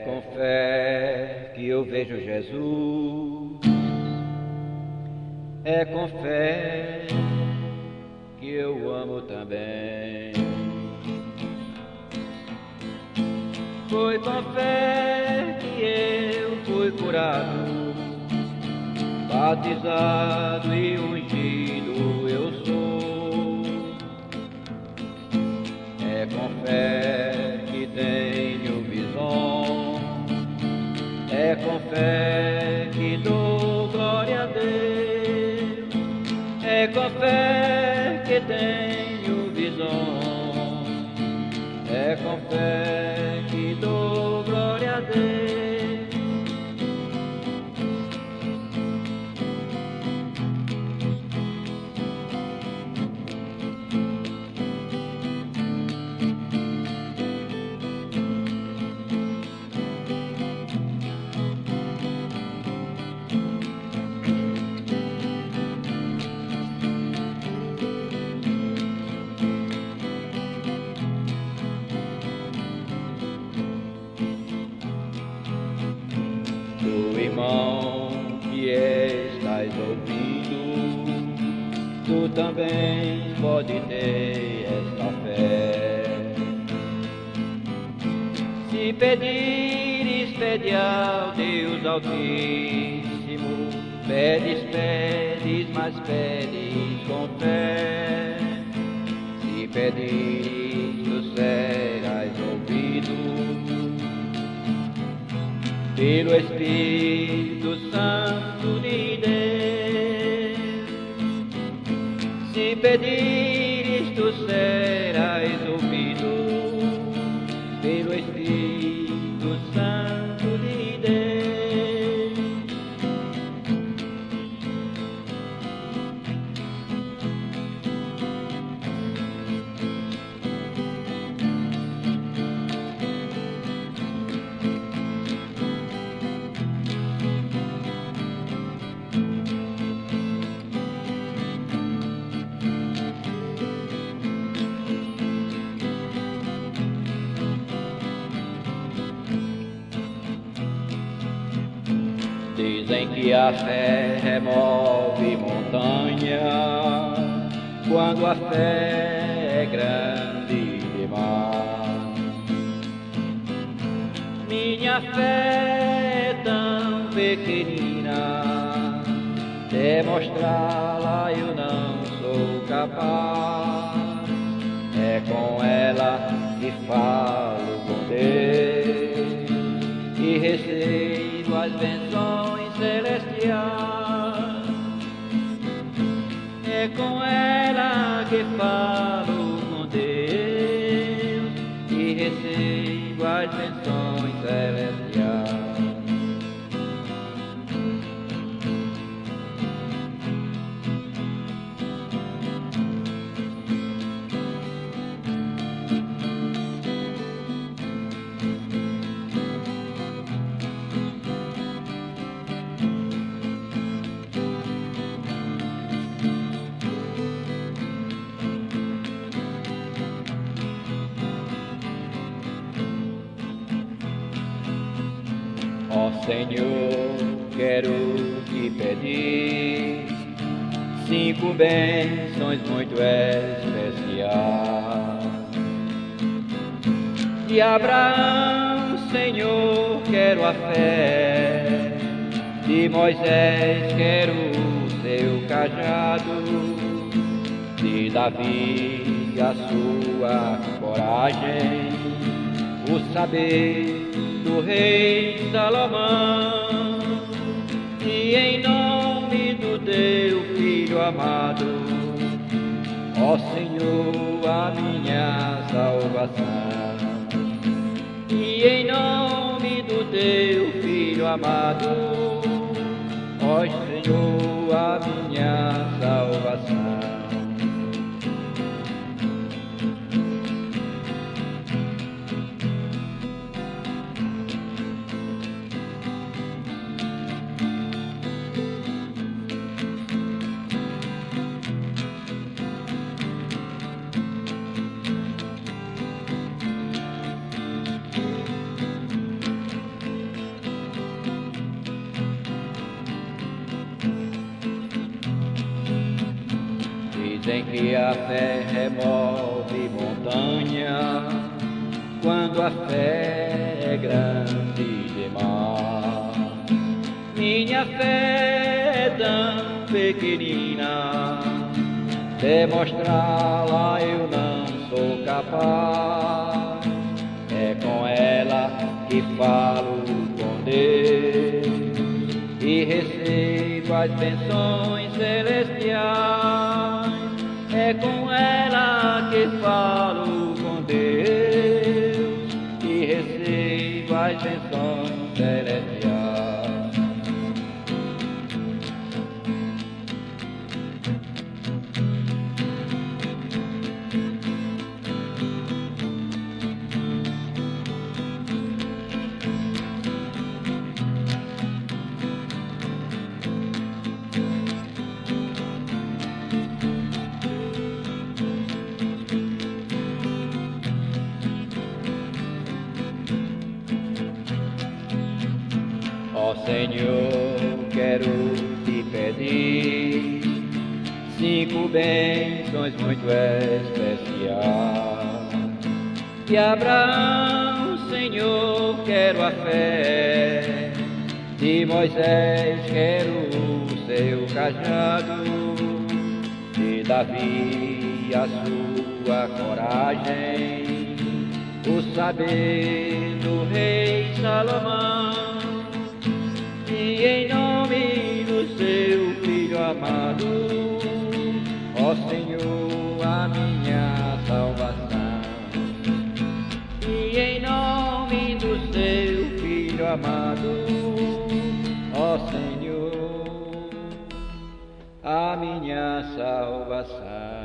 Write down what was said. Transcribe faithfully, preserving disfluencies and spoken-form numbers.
com fé que eu vejo Jesus, é com fé que eu amo também. Foi com fé que eu fui curado, batizado e ungido eu sou. É com fé que tenho visão, é com fé que dou glória a Deus, é com fé que tenho visão, é com fé que dou glória a Deus. Irmão que estás ouvindo, tu também pode ter esta fé. Se pedires, pede ao Deus Altíssimo, pedes, pedes, mas pedes com fé. Se pedires, tu serás ouvido pelo Espírito Santo de Deus. Se pedires, tu serás ouvido pelo Espírito Santo de Deus. Dizem que a fé remove montanha, quando a fé é grande demais. Minha fé é tão pequenina, demonstrá-la eu não sou capaz. É com ela que falo com Deus e recebo as bênçãos celestiais. É com ela que falo com Deus e recebo as bênçãos celestiais. Ó Senhor, quero te pedir cinco bênçãos muito especiais. De Abraão, Senhor, quero a fé, de Moisés quero o seu cajado, de Davi a sua coragem, o saber do rei Salomão, e em nome do teu filho amado, ó Senhor, a minha salvação. E em nome do teu filho amado, ó Senhor, a minha salvação. Dizem que a fé remove montanha, quando a fé é grande demais. Minha fé é tão pequenina, demonstrá-la eu não sou capaz. É com ela que falo com Deus e recebo as bênçãos celestiais. É com ela que falo com Deus e recebo as bênçãos celestiais. Ó Senhor, quero te pedir cinco bênçãos muito especiais. De Abraão, Senhor, quero a fé, de Moisés quero o seu cajado, de Davi a sua coragem, o saber do rei Salomão. E em nome do seu Filho amado, ó Senhor, a minha salvação. E em nome do seu Filho amado, ó Senhor, a minha salvação.